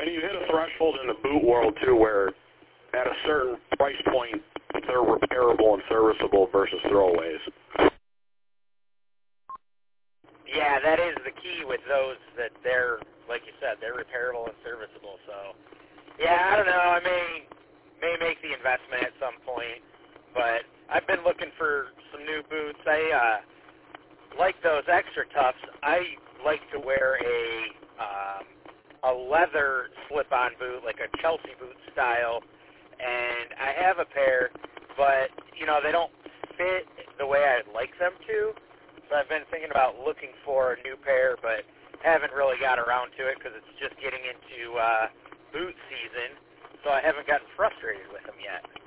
And you hit a threshold in the boot world, too, where at a certain price point, they're repairable and serviceable versus throwaways. Yeah, that is the key with those, that they're, like you said, they're repairable and serviceable. So, yeah, I don't know. I may make the investment at some point, but I've been looking for some new boots. I like those Extra Toughs. I like to wear a leather slip-on boot, like a Chelsea boot style, and I have a pair, but, you know, they don't fit the way I'd like them to. So I've been thinking about looking for a new pair, but haven't really got around to it because it's just getting into boot season, so I haven't gotten frustrated with them yet.